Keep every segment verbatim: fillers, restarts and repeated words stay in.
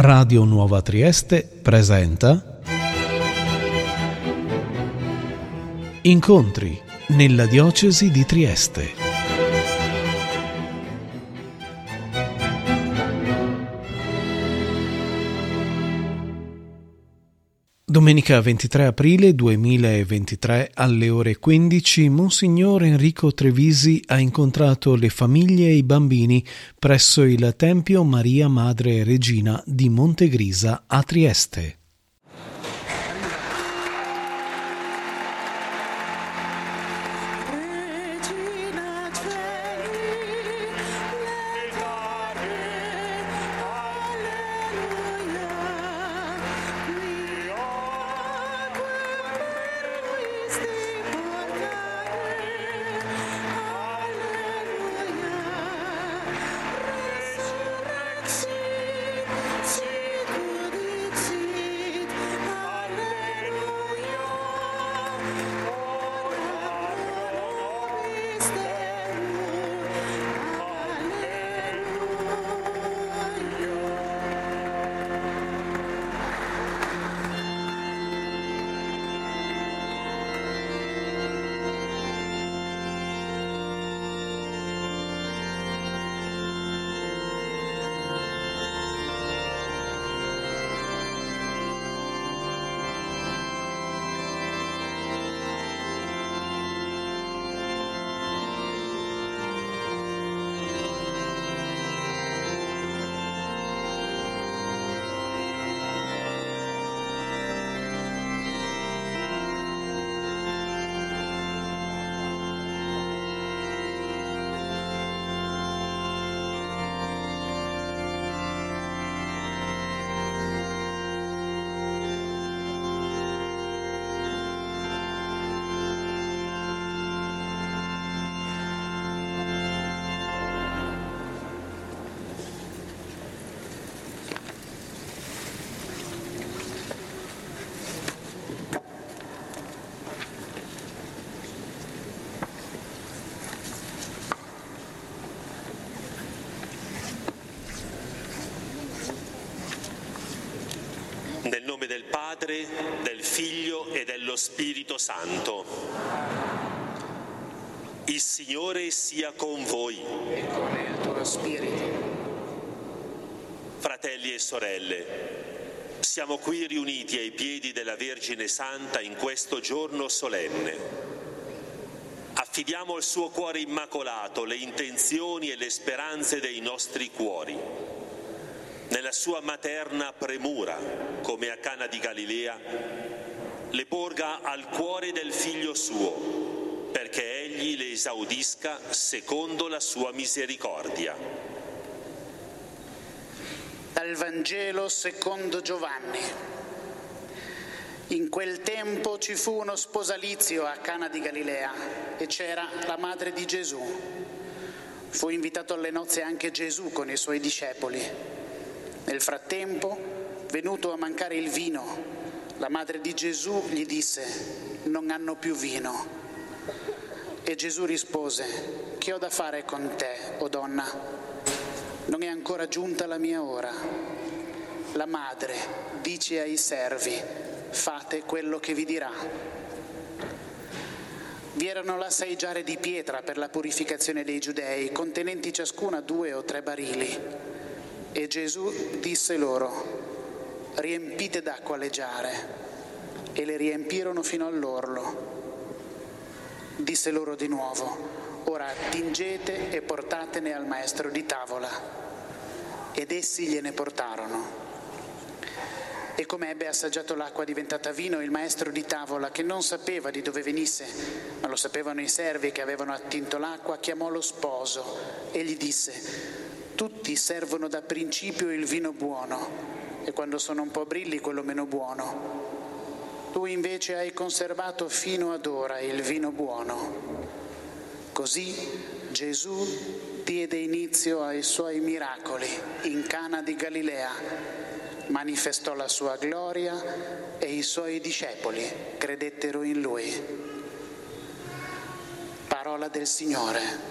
Radio Nuova Trieste presenta Incontri nella diocesi di Trieste. Domenica ventitré aprile duemilaventitré alle ore quindici Monsignor Enrico Trevisi ha incontrato le famiglie e i bambini presso il Tempio Maria Madre Regina di Montegrisa a Trieste. Nel nome del Padre, del Figlio e dello Spirito Santo. Il Signore sia con voi. E con il tuo spirito. Fratelli e sorelle, siamo qui riuniti ai piedi della Vergine Santa in questo giorno solenne. Affidiamo al suo cuore immacolato le intenzioni e le speranze dei nostri cuori. Nella sua materna premura, come a Cana di Galilea, le porga al cuore del figlio suo, perché egli le esaudisca secondo la sua misericordia. Dal Vangelo secondo Giovanni. In quel tempo ci fu uno sposalizio a Cana di Galilea e c'era la madre di Gesù. Fu invitato alle nozze anche Gesù con i suoi discepoli. Nel frattempo, venuto a mancare il vino, la madre di Gesù gli disse: non hanno più vino. E Gesù rispose: che ho da fare con te, o donna? Non è ancora giunta la mia ora. La madre dice ai servi: fate quello che vi dirà. Vi erano là sei giare di pietra per la purificazione dei giudei, contenenti ciascuna due o tre barili. E Gesù disse loro: riempite d'acqua le giare. E le riempirono fino all'orlo. Disse loro di nuovo: ora attingete e portatene al maestro di tavola. Ed essi gliene portarono. E come ebbe assaggiato l'acqua diventata vino, il maestro di tavola, che non sapeva di dove venisse, ma lo sapevano i servi che avevano attinto l'acqua, chiamò lo sposo e gli disse: tutti servono da principio il vino buono e quando sono un po' brilli quello meno buono. Tu invece hai conservato fino ad ora il vino buono. Così Gesù diede inizio ai suoi miracoli in Cana di Galilea, manifestò la sua gloria e i suoi discepoli credettero in lui. Parola del Signore.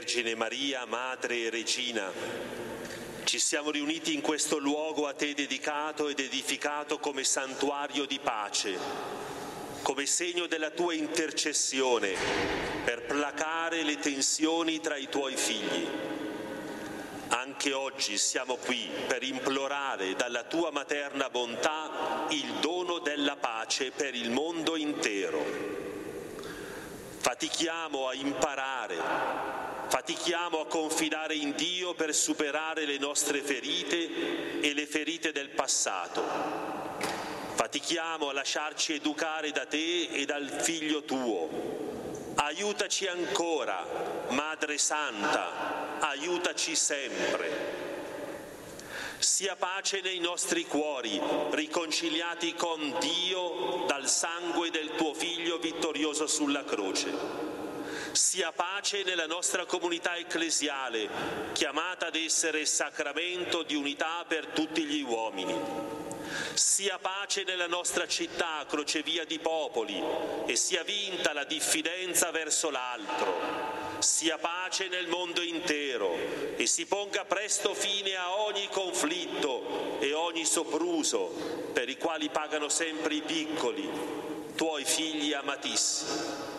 Vergine Maria, Madre e Regina, ci siamo riuniti in questo luogo a te dedicato ed edificato come santuario di pace, come segno della tua intercessione per placare le tensioni tra i tuoi figli. Anche oggi siamo qui per implorare dalla tua materna bontà il dono della pace per il mondo intero. Fatichiamo a imparare, fatichiamo a confidare in Dio per superare le nostre ferite e le ferite del passato. Fatichiamo a lasciarci educare da te e dal Figlio tuo. Aiutaci ancora, Madre Santa, aiutaci sempre. Sia pace nei nostri cuori, riconciliati con Dio dal sangue del tuo Figlio vittorioso sulla croce. Sia pace nella nostra comunità ecclesiale, chiamata ad essere sacramento di unità per tutti gli uomini. Sia pace nella nostra città, crocevia di popoli, e sia vinta la diffidenza verso l'altro. Sia pace nel mondo intero e si ponga presto fine a ogni conflitto e ogni sopruso per i quali pagano sempre i piccoli, tuoi figli amatissimi.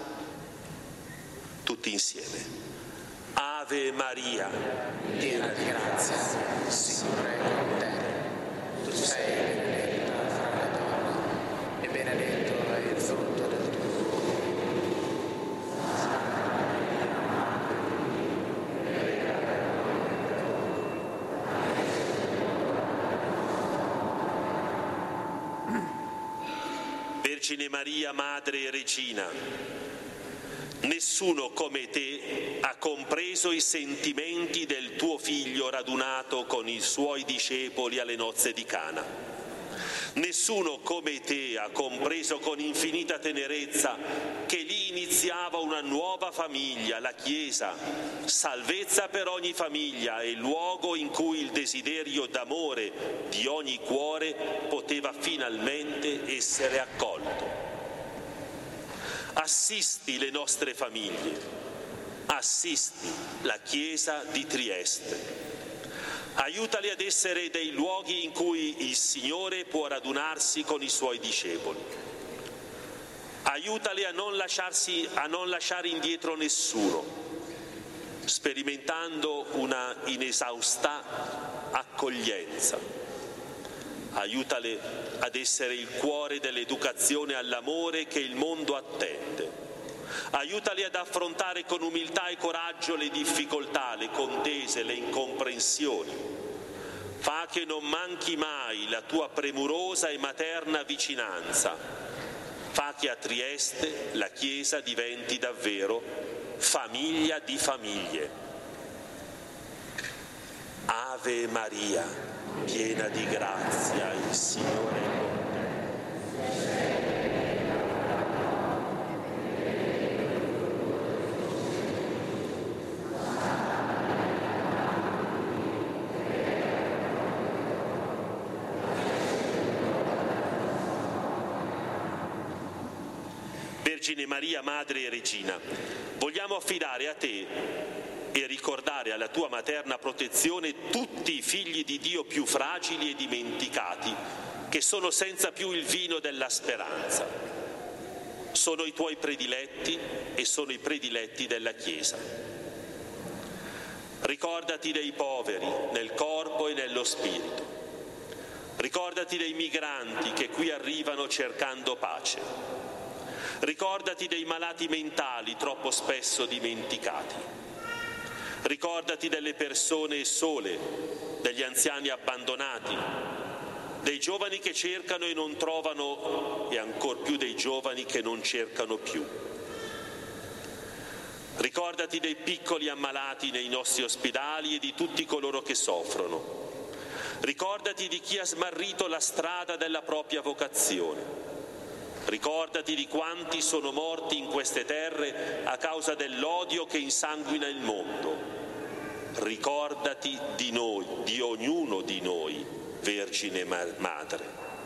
Tutti insieme. Ave Maria, piena di grazia, il Signore è con te. Tu sei benedetta fra le donne e benedetto è il frutto del tuo Vergine Maria, Madre e Regina, nessuno come te ha compreso i sentimenti del tuo Figlio radunato con i suoi discepoli alle nozze di Cana. Nessuno come te ha compreso con infinita tenerezza che lì iniziava una nuova famiglia, la Chiesa, salvezza per ogni famiglia e luogo in cui il desiderio d'amore di ogni cuore poteva finalmente essere accolto. Assisti le nostre famiglie, assisti la Chiesa di Trieste. Aiutali ad essere dei luoghi in cui il Signore può radunarsi con i Suoi discepoli. Aiutali a non lasciarsi, a non lasciare indietro nessuno, sperimentando una inesausta accoglienza. Aiutali ad essere il cuore dell'educazione all'amore che il mondo attende. Aiutali ad affrontare con umiltà e coraggio le difficoltà, le contese, le incomprensioni. Fa che non manchi mai la tua premurosa e materna vicinanza. Fa che a Trieste la Chiesa diventi davvero famiglia di famiglie. Ave Maria, piena di grazia, il Signore è con te. Vergine Maria, Madre e Regina, vogliamo affidare a te e ricordare alla tua materna protezione tutti i figli di Dio più fragili e dimenticati, che sono senza più il vino della speranza. Sono i tuoi prediletti e sono i prediletti della Chiesa. Ricordati dei poveri nel corpo e nello spirito. Ricordati dei migranti che qui arrivano cercando pace. Ricordati dei malati mentali troppo spesso dimenticati. Ricordati delle persone sole, degli anziani abbandonati, dei giovani che cercano e non trovano e ancor più dei giovani che non cercano più. Ricordati dei piccoli ammalati nei nostri ospedali e di tutti coloro che soffrono. Ricordati di chi ha smarrito la strada della propria vocazione. Ricordati di quanti sono morti in queste terre a causa dell'odio che insanguina il mondo. Ricordati di noi, di ognuno di noi, Vergine Madre.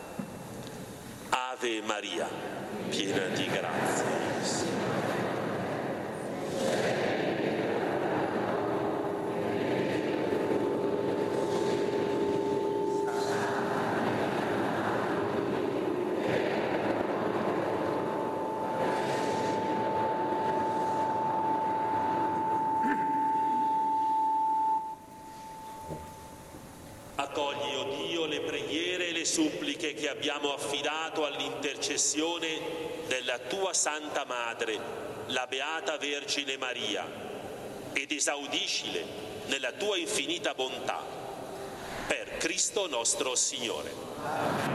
Ave Maria, piena di grazia. Accogli, o Dio, le preghiere e le suppliche che abbiamo affidato all'intercessione della tua Santa Madre, la Beata Vergine Maria, ed esaudiscile nella tua infinita bontà. Per Cristo nostro Signore.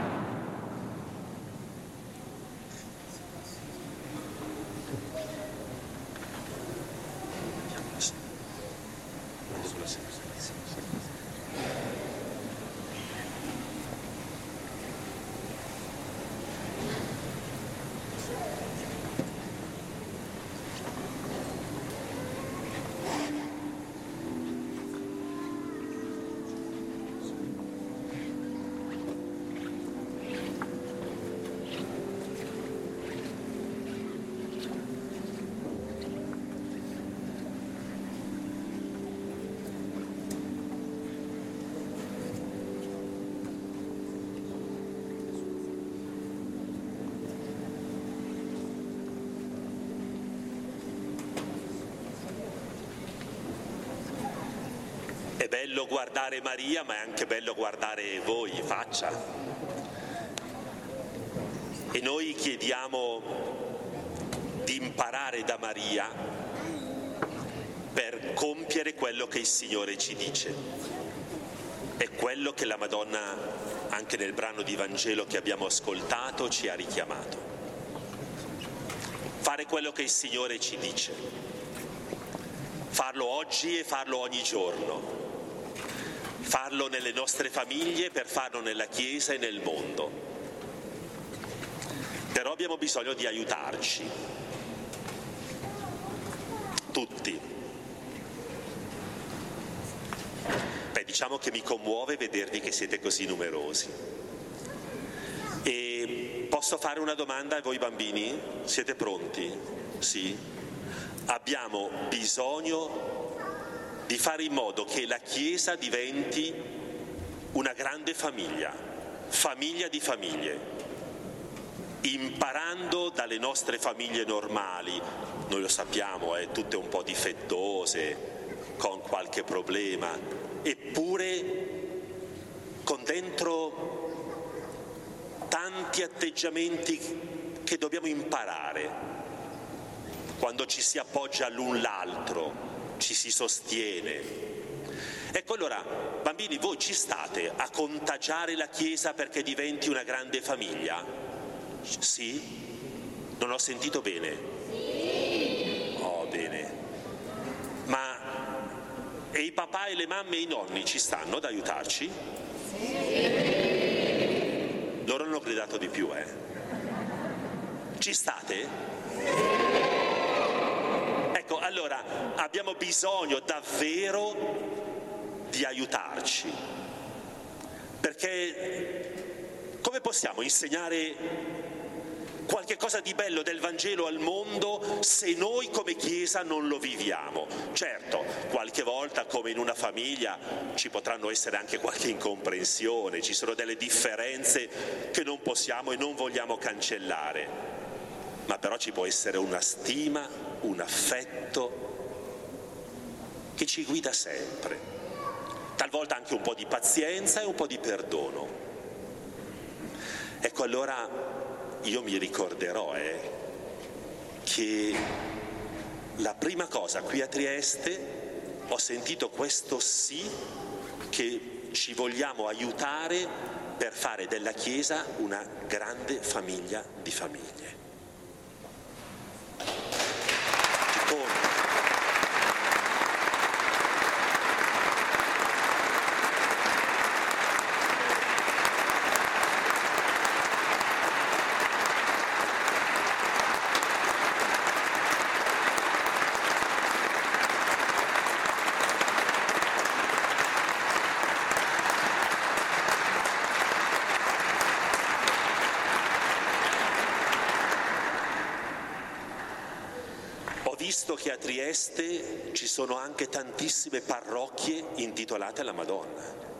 È bello guardare Maria, ma è anche bello guardare voi, faccia. E noi chiediamo di imparare da Maria per compiere quello che il Signore ci dice. È quello che la Madonna, anche nel brano di Vangelo che abbiamo ascoltato, ci ha richiamato. Fare quello che il Signore ci dice. Farlo oggi e farlo ogni giorno. Farlo nelle nostre famiglie, per farlo nella Chiesa e nel mondo. Però abbiamo bisogno di aiutarci, tutti. Beh, diciamo che mi commuove vedervi che siete così numerosi. E posso fare una domanda a voi bambini? Siete pronti? Sì? Abbiamo bisogno di fare in modo che la Chiesa diventi una grande famiglia, famiglia di famiglie, imparando dalle nostre famiglie normali, noi lo sappiamo, eh, tutte un po' difettose, con qualche problema, eppure con dentro tanti atteggiamenti che dobbiamo imparare, quando ci si appoggia l'un l'altro, ci si sostiene. Ecco, allora, bambini, voi ci state a contagiare la Chiesa perché diventi una grande famiglia? Sì? Non ho sentito bene? Sì. Oh, bene. Ma e i papà e le mamme e i nonni ci stanno ad aiutarci? Sì. Loro hanno gridato di più, eh? Ci state? Ecco, allora abbiamo bisogno davvero di aiutarci, perché come possiamo insegnare qualche cosa di bello del Vangelo al mondo se noi come Chiesa non lo viviamo? Certo, qualche volta come in una famiglia ci potranno essere anche qualche incomprensione, ci sono delle differenze che non possiamo e non vogliamo cancellare, ma però ci può essere una stima, un affetto che ci guida sempre, talvolta anche un po' di pazienza e un po' di perdono. Ecco, allora io mi ricorderò eh, che la prima cosa qui a Trieste ho sentito questo sì, che ci vogliamo aiutare per fare della Chiesa una grande famiglia di famiglie. Visto che a Trieste ci sono anche tantissime parrocchie intitolate alla Madonna,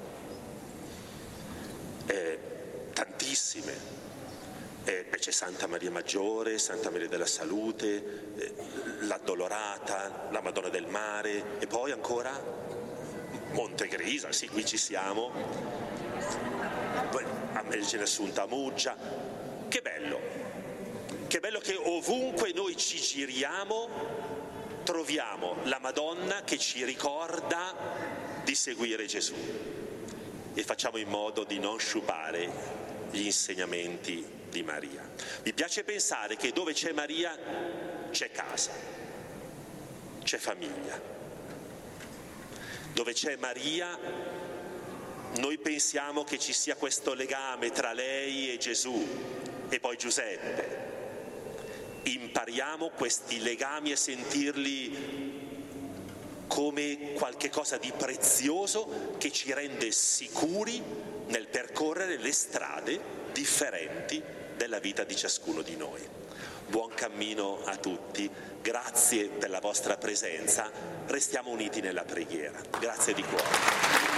eh, tantissime, eh, c'è Santa Maria Maggiore, Santa Maria della Salute, eh, l'Addolorata, la Madonna del Mare e poi ancora Montegrisa, sì, qui ci siamo, poi a Melgenassunta Muggia. Che bello, che bello che ovunque noi ci giriamo troviamo la Madonna che ci ricorda di seguire Gesù e facciamo in modo di non sciupare gli insegnamenti di Maria. Mi piace pensare che dove c'è Maria c'è casa, c'è famiglia. Dove c'è Maria noi pensiamo che ci sia questo legame tra lei e Gesù e poi Giuseppe. Impariamo questi legami e sentirli come qualche cosa di prezioso che ci rende sicuri nel percorrere le strade differenti della vita di ciascuno di noi. Buon cammino a tutti, grazie per la vostra presenza, restiamo uniti nella preghiera. Grazie di cuore.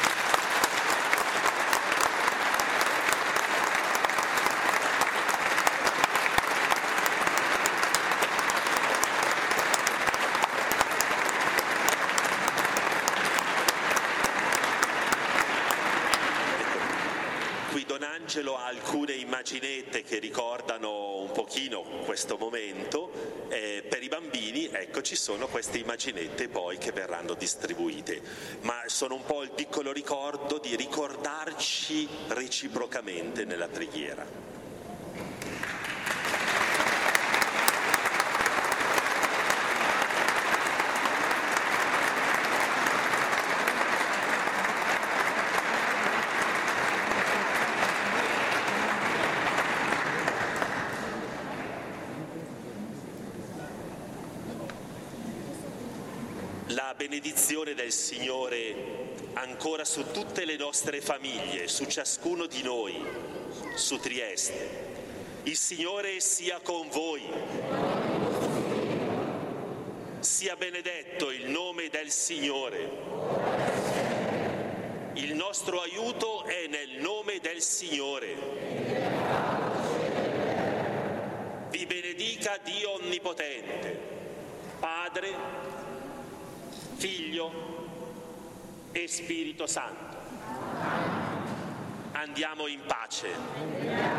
Angelo ha alcune immaginette che ricordano un pochino questo momento, eh, per i bambini ecco ci sono queste immaginette poi che verranno distribuite, ma sono un po' il piccolo ricordo di ricordarci reciprocamente nella preghiera. La benedizione del Signore ancora su tutte le nostre famiglie, su ciascuno di noi, su Trieste. Il Signore sia con voi. Sia benedetto il nome del Signore. Il nostro aiuto è nel nome del Signore. Vi benedica Dio Onnipotente, Padre, Figlio e Spirito Santo. Andiamo in pace.